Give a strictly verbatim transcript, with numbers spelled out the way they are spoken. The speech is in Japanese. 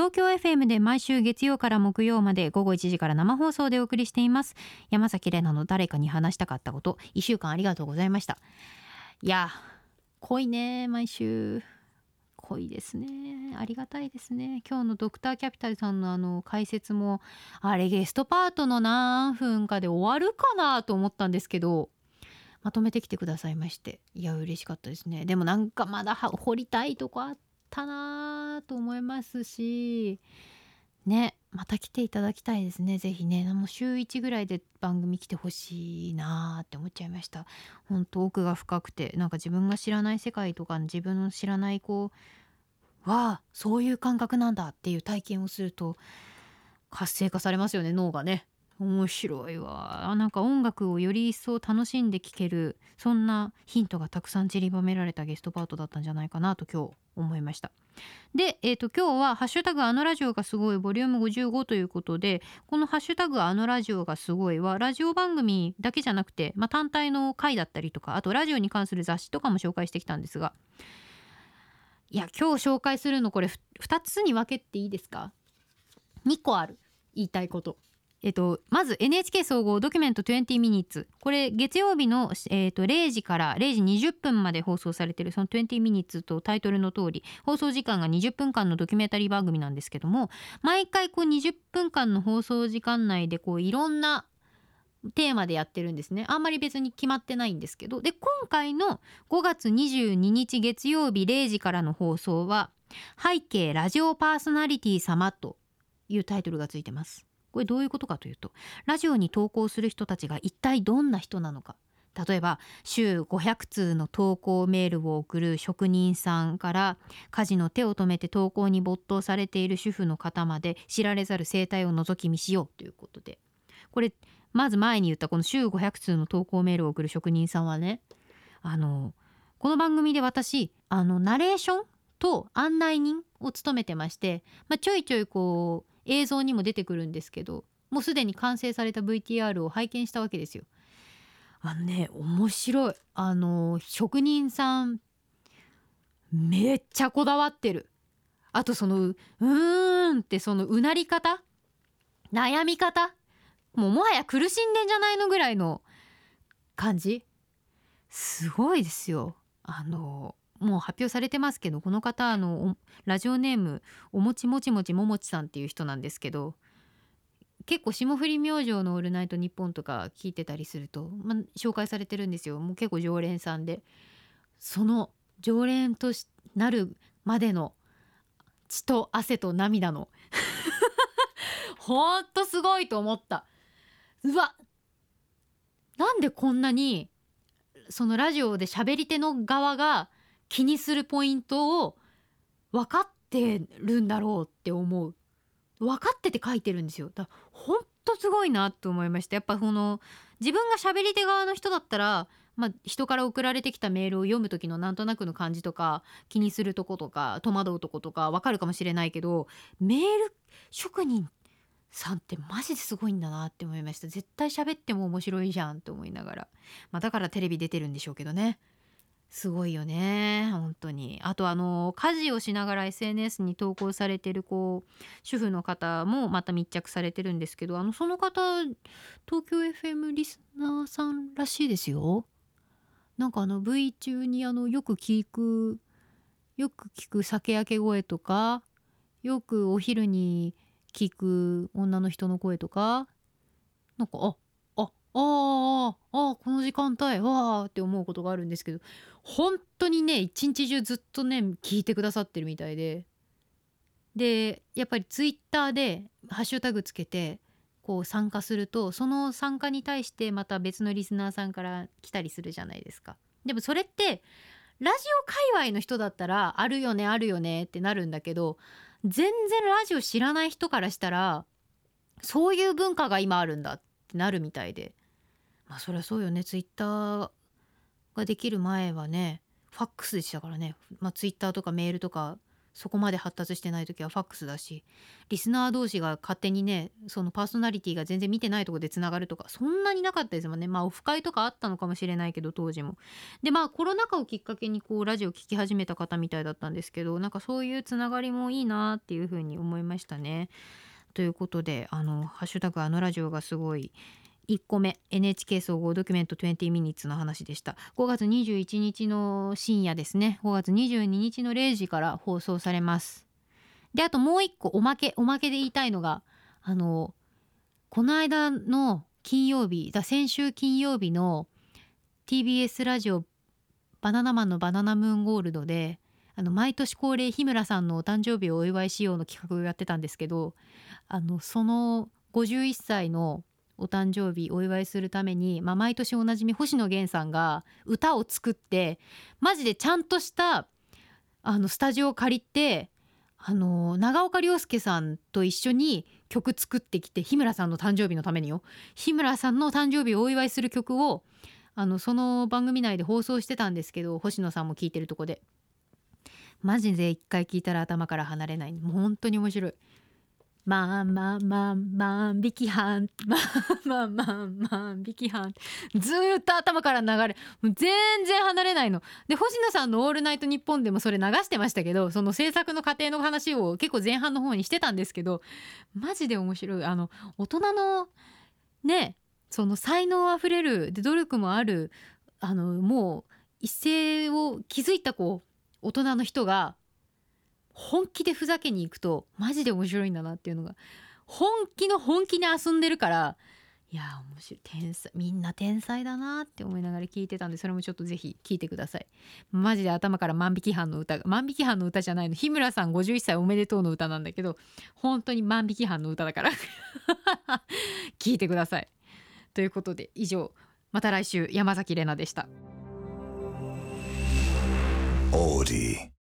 東京 エフエム で毎週月曜から木曜まで午後いちじから生放送でお送りしています。山崎怜奈の誰かに話したかったこと。いっしゅうかんありがとうございました。いや濃いね、毎週濃いですね。ありがたいですね。今日のドクターキャピタルさんのあの解説も、あれゲストパートの何分かで終わるかなと思ったんですけど、まとめてきてくださいまして、いや嬉しかったですね。でもなんかまだ掘りたいとこあったなと思いますしね、また来ていただきたいですね。ぜひね、もう週いちぐらいで番組来てほしいなって思っちゃいました。本当奥が深くて、なんか自分が知らない世界とか自分の知らないこうわあそういう感覚なんだっていう体験をすると活性化されますよね、脳がね。面白いわ。なんか音楽をより一層楽しんで聴ける、そんなヒントがたくさん散りばめられたゲストパートだったんじゃないかなと今日思いました。で、えーと、今日はハッシュタグあのラジオがすごいボリュームごじゅうごということで、このハッシュタグあのラジオがすごいはラジオ番組だけじゃなくて、まあ、単体の回だったりとか、あとラジオに関する雑誌とかも紹介してきたんですが、いや今日紹介するのこれふたつに分けていいですか。にこある言いたいこと。えっと、まず エヌエイチケー 総合ドキュメントにじゅうミニッツ、これ月曜日の、えっと、れいじかられいじにじゅっぷんまで放送されているそのにじゅうミニッツとタイトルの通り放送時間がにじゅっぷんかんのドキュメンタリー番組なんですけども、毎回こうにじゅっぷんかんの放送時間内でこういろんなテーマでやってるんですね。あんまり別に決まってないんですけど、で今回のごがつにじゅうににち月曜日れいじからの放送は背景ラジオパーソナリティ様というタイトルがついてます。これどういうことかというと、ラジオに投稿する人たちが一体どんな人なのか。例えば週ごひゃくつうの投稿メールを送る職人さんから、家事の手を止めて投稿に没頭されている主婦の方まで、知られざる生態を覗き見しようということで、これまず前に言ったこの週ごひゃくつうの投稿メールを送る職人さんはね、あのこの番組で私あのナレーションと案内人を務めてまして、まあ、ちょいちょいこう映像にも出てくるんですけど、もうすでに完成された ブイティーアール を拝見したわけですよ。あのね面白い。あの職人さんめっちゃこだわってる。あとそのうーんってそのうなり方、悩み方、もうもはや苦しんでんじゃないのぐらいの感じ、すごいですよ。あのもう発表されてますけど、この方あのラジオネームおもちもちもちももちさんっていう人なんですけど、結構霜降り明星のオールナイトニッポンとか聞いてたりすると、まあ、紹介されてるんですよ。もう結構常連さんで、その常連となるまでの血と汗と涙のほんとすごいと思った。うわ、なんでこんなにそのラジオで喋り手の側が気にするポイントを分かってるんだろうって思う。分かってて書いてるんですよ。だからほんとすごいなと思いました。やっぱその自分が喋り手側の人だったら、まあ、人から送られてきたメールを読む時のなんとなくの感じとか気にするとことか戸惑うとことか分かるかもしれないけど、メール職人さんってマジですごいんだなって思いました。絶対喋っても面白いじゃんと思いながら、まあ、だからテレビ出てるんでしょうけどね。すごいよね本当に。あとあの家事をしながら エスエヌエス に投稿されてるこう主婦の方もまた密着されてるんですけど、あのその方東京 エフエム リスナーさんらしいですよ。なんかあの ブイ 中にあのよく聞くよく聞く酒焼け声とか、よくお昼に聞く女の人の声とか、なんかあああああこの時間帯わーって思うことがあるんですけど、本当にね一日中ずっとね聞いてくださってるみたいで、でやっぱりツイッターでハッシュタグつけてこう参加すると、その参加に対してまた別のリスナーさんから来たりするじゃないですか。でもそれってラジオ界隈の人だったらあるよねあるよねってなるんだけど、全然ラジオ知らない人からしたらそういう文化が今あるんだってなるみたいで、まあそりゃそうよね。ツイッターができる前はねファックスでしたからね、まあ、ツイッターとかメールとかそこまで発達してない時はファックスだし、リスナー同士が勝手にね、そのパーソナリティが全然見てないとこでつながるとかそんなになかったですもんね。まあオフ会とかあったのかもしれないけど当時も。でまあコロナ禍をきっかけにこうラジオ聞き始めた方みたいだったんですけど、なんかそういうつながりもいいなっていうふうに思いましたね。ということで、あのハッシュタグあのラジオがすごいいっこめ エヌエイチケー 総合ドキュメントにじゅうミニッツの話でした。ごがつにじゅういちにちの深夜ですね、ごがつにじゅうににちのれいじから放送されます。であともう一個おまけおまけで言いたいのが、あのこの間の金曜日だ先週金曜日の ティービーエス ラジオバナナマンのバナナムーンゴールドで、あの毎年恒例日村さんのお誕生日をお祝いしようの企画をやってたんですけど、あのそのごじゅういっさいのお誕生日お祝いするために、まあ、毎年おなじみ星野源さんが歌を作って、マジでちゃんとしたあのスタジオを借りて、あの長岡亮介さんと一緒に曲作ってきて、日村さんの誕生日のためによ、日村さんの誕生日をお祝いする曲をあのその番組内で放送してたんですけど、星野さんも聴いてるとこでマジで一回聴いたら頭から離れない。もう本当に面白い。まあまあまあ万引き犯まあまあまあ万引き犯ずーっと頭から流れ、もう全然離れないので、星野さんのオールナイトニッポンでもそれ流してましたけど、その制作の過程の話を結構前半の方にしてたんですけど、マジで面白い。あの大人のね、その才能あふれるで努力もある、あのもう一世を築いたこう大人の人が本気でふざけに行くとマジで面白いんだなっていうのが、本気の本気に遊んでるから、いや面白い、天才、みんな天才だなって思いながら聞いてたんで、それもちょっとぜひ聞いてください。マジで頭から万引き犯の歌が、万引き犯の歌じゃないの、日村さんごじゅういっさいおめでとうの歌なんだけど、本当に万引き犯の歌だから聞いてください。ということで以上、また来週、山崎怜奈でした。オーディ